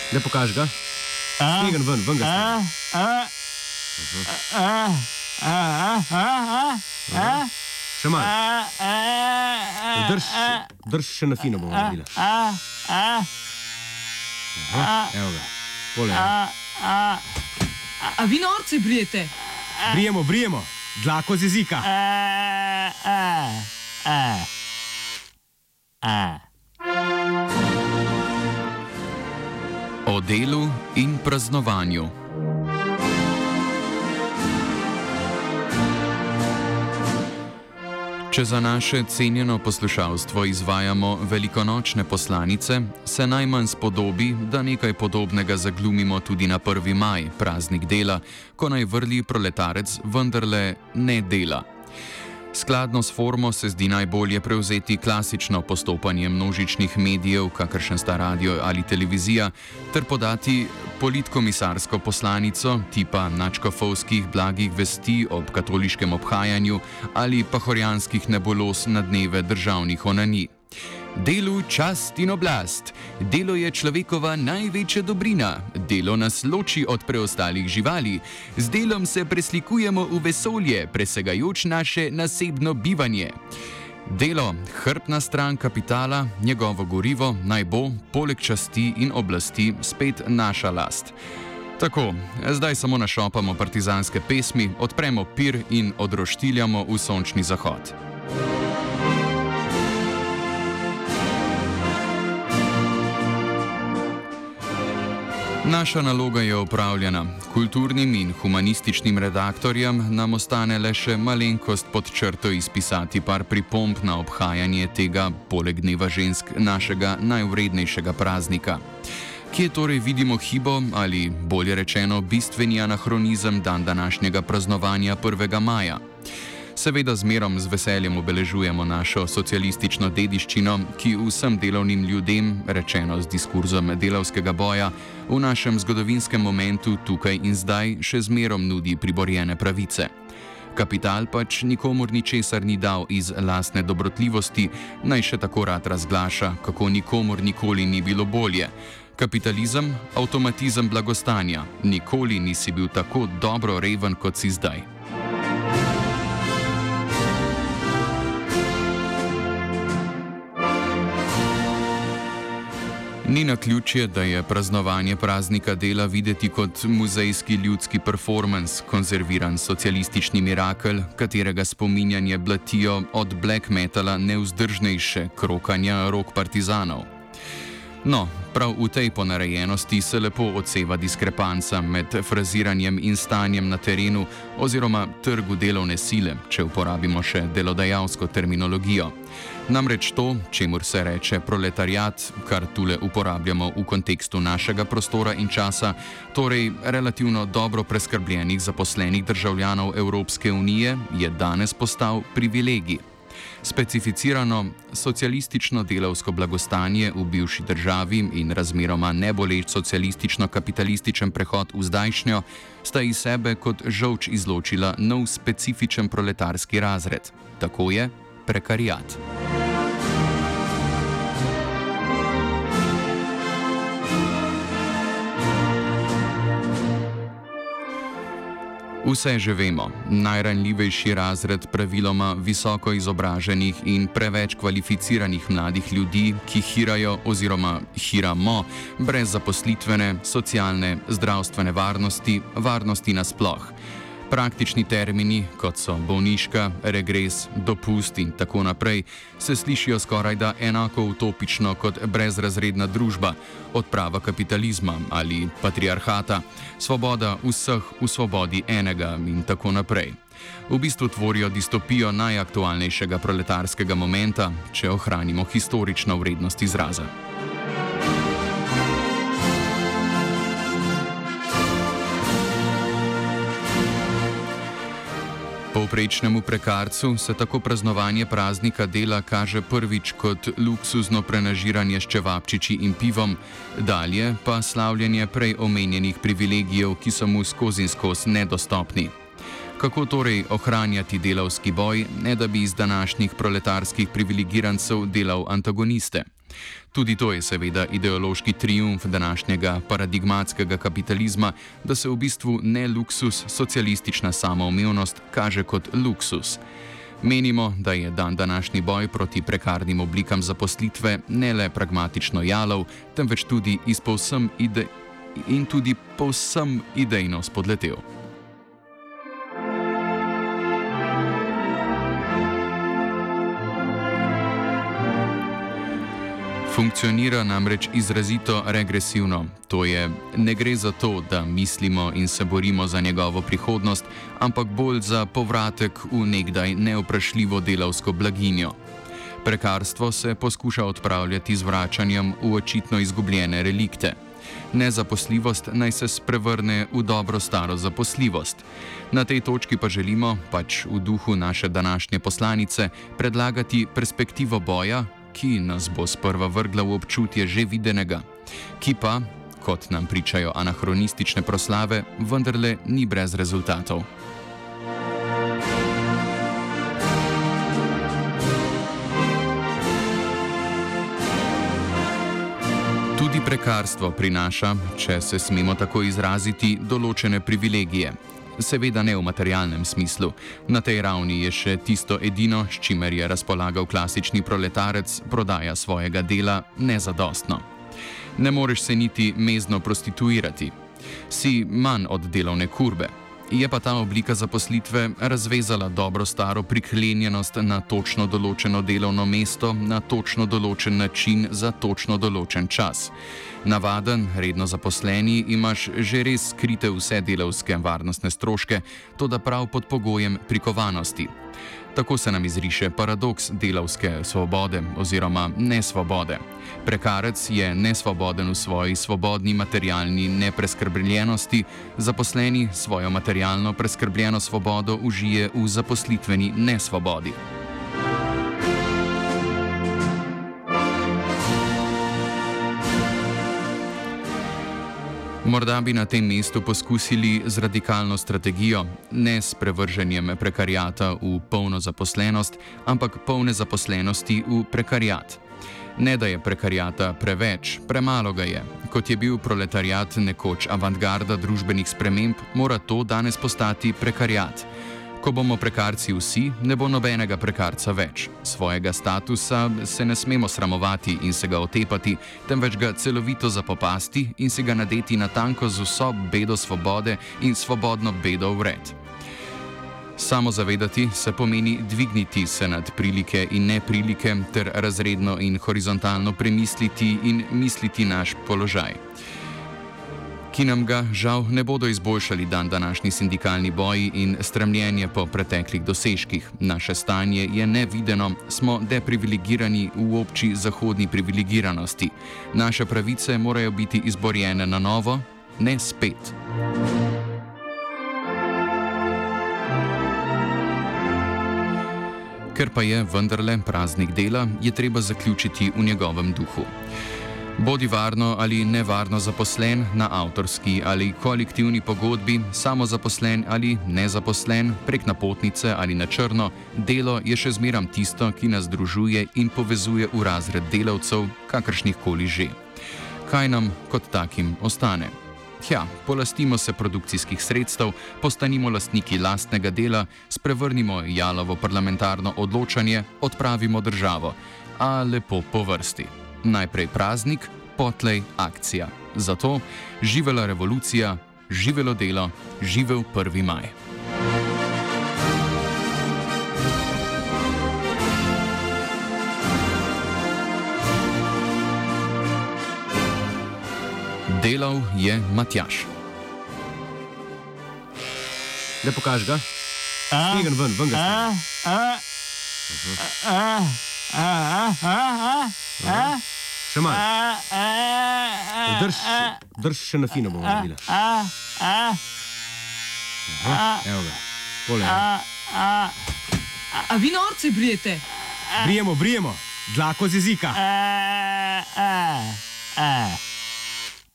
Ne pokaži ga. Stegen ven ga. Še malo. Drž še na fino bomo naredili. Evo ga. Pole. A vi norci brijete? Brijemo. Dlako z jezika. O delu in praznovanju. Če za naše cenjeno poslušalstvo izvajamo velikonočne poslanice, se najmanj spodobi, da nekaj podobnega zaglumimo tudi na 1. maj, praznik dela, ko naj vrli proletarec vendarle ne dela. Skladno s formo se zdi najbolje prevzeti klasično postopanje množičnih medijev, kakršen sta radio ali televizija, ter podati politkomisarsko poslanico tipa nadškofovskih blagih vesti ob katoliškem obhajanju ali pahorjanskih nebuloz na dneve državnih onanij. Delu čast in oblast. Delo je človekova največja dobrina. Delo nas loči od preostalih živali. Z delom se preslikujemo v vesolje, presegajoč naše nasebno bivanje. Delo, hrbtna stran kapitala, njegovo gorivo naj bo, poleg časti in oblasti, spet naša last. Tako, zdaj samo našopamo partizanske pesmi, odpremo pir in odroštiljamo v sončni zahod. Naša naloga je opravljena. Kulturnim in humanističnim redaktorjem nam ostane le še malenkost pod črto izpisati par pripomb na obhajanje tega, poleg dneva žensk, našega najvrednejšega praznika. Kje torej vidimo hibo ali, bolje rečeno, bistveni anahronizem današnjega praznovanja 1. maja? Seveda zmerom z veseljem obeležujemo našo socialistično dediščino, ki vsem delovnim ljudem, rečeno z diskurzom delavskega boja, v našem zgodovinskem momentu tukaj in zdaj še zmerom nudi priborjene pravice. Kapital pač nikomur ničesar ni dal iz lastne dobrotljivosti, naj še tako rad razglaša, kako nikomur nikoli ni bilo bolje. Kapitalizem, avtomatizem blagostanja. Nikoli nisi bil tako dobro reven, kot si zdaj. Ni naključje, da je praznovanje praznika dela videti kot muzejski ljudski performans, konzerviran socialistični mirakel, katerega spominjanje blatijo od black metala nevzdržnejše krokanja rok partizanov. No, prav v tej ponarejenosti se lepo odseva diskrepanca med fraziranjem in stanjem na terenu oziroma trgu delovne sile, če uporabimo še delodajalsko terminologijo. Namreč to, čemur se reče proletariat, kar tule uporabljamo v kontekstu našega prostora in časa, torej relativno dobro preskrbljenih zaposlenih državljanov Evropske unije, je danes postal privilegij. Specificirano socialistično delavsko blagostanje v bivši državi in razmeroma neboleč socialistično-kapitalističen prehod v zdajšnjo sta iz sebe kot žolč izločila nov specifičen proletarski razred. Tako je prekariat. Vse že vemo, najranljivejši razred praviloma visoko izobraženih in preveč kvalificiranih mladih ljudi, ki hirajo oziroma hiramo brez zaposlitvene, socialne, zdravstvene varnosti nasploh. Praktični termini, kot so bolniška, regres, dopust in tako naprej, se slišijo skorajda enako utopično kot brezrazredna družba, odprava kapitalizma ali patriarhata, svoboda vseh v svobodi enega in tako naprej. V bistvu tvorijo distopijo najaktualnejšega proletarskega momenta, če ohranimo historično vrednost izraza. Povprečnemu prekarcu se tako praznovanje praznika dela kaže prvič kot luksuzno prenažiranje s čevapčiči in pivom, dalje pa slavljenje prej omenjenih privilegijev, ki so mu skozi in skozi nedostopni. Kako torej ohranjati delavski boj, ne da bi iz današnjih proletarskih privilegirancev delal antagoniste? Tudi to je seveda ideološki triumf današnjega paradigmatskega kapitalizma, da se v bistvu ne luksus, socialistična samoumevnost kaže kot luksus. Menimo, da je današnji boj proti prekarnim oblikam zaposlitve ne le pragmatično jalov, temveč tudi povsem idejno spodletel. Funkcionira namreč izrazito regresivno, to je, ne gre za to, da mislimo in se borimo za njegovo prihodnost, ampak bolj za povratek v nekdaj nevprašljivo delavsko blaginjo. Prekarstvo se poskuša odpravljati z vračanjem v očitno izgubljene relikte. Nezaposljivost naj se sprevrne v dobro staro zaposljivost. Na tej točki pa želimo, pač v duhu naše današnje poslanice, predlagati perspektivo boja, ki nas bo sprva vrgla v občutje že videnega, ki pa, kot nam pričajo anahronistične proslave, vendarle ni brez rezultatov. Tudi prekarstvo prinaša, če se smemo tako izraziti, določene privilegije. Seveda ne v materialnem smislu. Na tej ravni je še tisto edino, s čimer je razpolagal klasični proletarec, prodaja svojega dela, nezadostno. Ne moreš se niti mezno prostituirati. Si manj od delovne kurbe. Je pa ta oblika zaposlitve razvezala dobro staro priklenjenost na točno določeno delovno mesto, na točno določen način za točno določen čas. Navaden, redno zaposleni, imaš že res skrite vse delavske varnostne stroške, toda prav pod pogojem prikovanosti. Tako se nam izriše paradoks delavske svobode oziroma nesvobode. Prekarec je nesvoboden v svoji svobodni materialni nepreskrbljenosti, zaposleni svojo materialno preskrbljeno svobodo užije v zaposlitveni nesvobodi. Morda bi na tem mestu poskusili z radikalno strategijo, ne s prevrženjem prekariata v polno zaposlenost, ampak polne zaposlenosti v prekariat. Ne da je prekariata preveč, premalo ga je. Kot je bil proletariat nekoč avantgarda družbenih sprememb, mora to danes postati prekariat. Ko bomo prekarci vsi, ne bo nobenega prekarca več. Svojega statusa se ne smemo sramovati in se ga otepati, temveč ga celovito zapopasti in si ga nadeti na tanko z vso bedo svobode in svobodno bedo vred. Samozavedati se pomeni dvigniti se nad prilike in neprilike ter razredno in horizontalno premisliti in misliti naš položaj, ki nam ga žal ne bodo izboljšali današnji sindikalni boji in stremljenje po preteklih dosežkih. Naše stanje je nevideno, smo deprivilegirani v obči zahodni privilegiranosti. Naše pravice morajo biti izborjene na novo, ne spet. Ker pa je vendarle praznik dela, je treba zaključiti v njegovem duhu. Bodi varno ali nevarno zaposlen na avtorski ali kolektivni pogodbi, samozaposlen ali nezaposlen, prek napotnice ali na črno, delo je še zmeram tisto, ki nas združuje in povezuje v razred delavcev, kakršnih koli že. Kaj nam kot takim ostane? Polastimo se produkcijskih sredstev, postanimo lastniki lastnega dela, sprevrnimo jalovo parlamentarno odločanje, odpravimo državo, a lepo po vrsti. Najprej praznik, potlej akcija. Zato živela revolucija, živelo delo, živel 1. maj. Delal je Matjaž. Ne pokaži ga. Stegen ven ga stegen. Še malo. Drž še na fino bomo naredili. Evo ga. Pole. A vi norci brijete? Brijemo. Dlako z jezika.